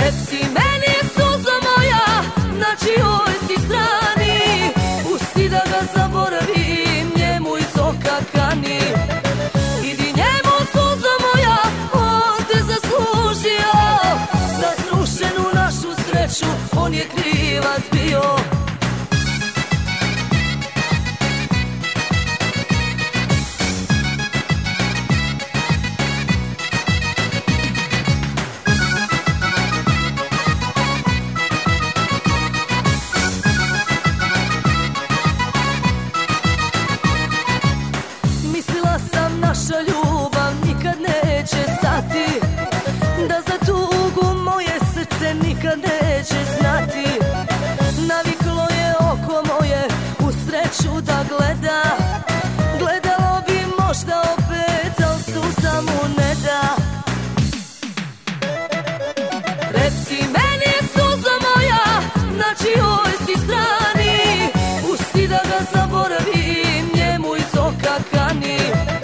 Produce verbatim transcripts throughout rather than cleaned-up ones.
Reci meni suzo moja, na čijoj si strani, pusti da ga zaboravim, njemu iz oka kani. Idi njemu suzo moja, on te zaslužio, za srušenu našu sreću on je krivac bio. Naša ljubav nikad neće stati, da za tugu moje srce nikad neće znati. Naviklo je oko moje u sreću da gleda, gledalo bi možda opet, al suza mu ne da. Reci meni suzo moja, na čijoj si strani, pusti da ga zaboravim, njemu iz oka kani.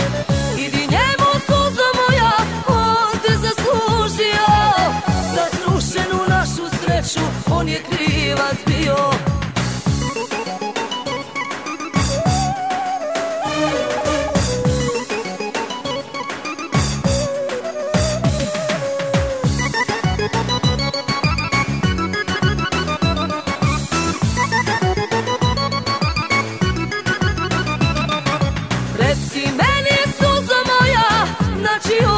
On je krivac bio. Reci meni suzo moja, na čijoj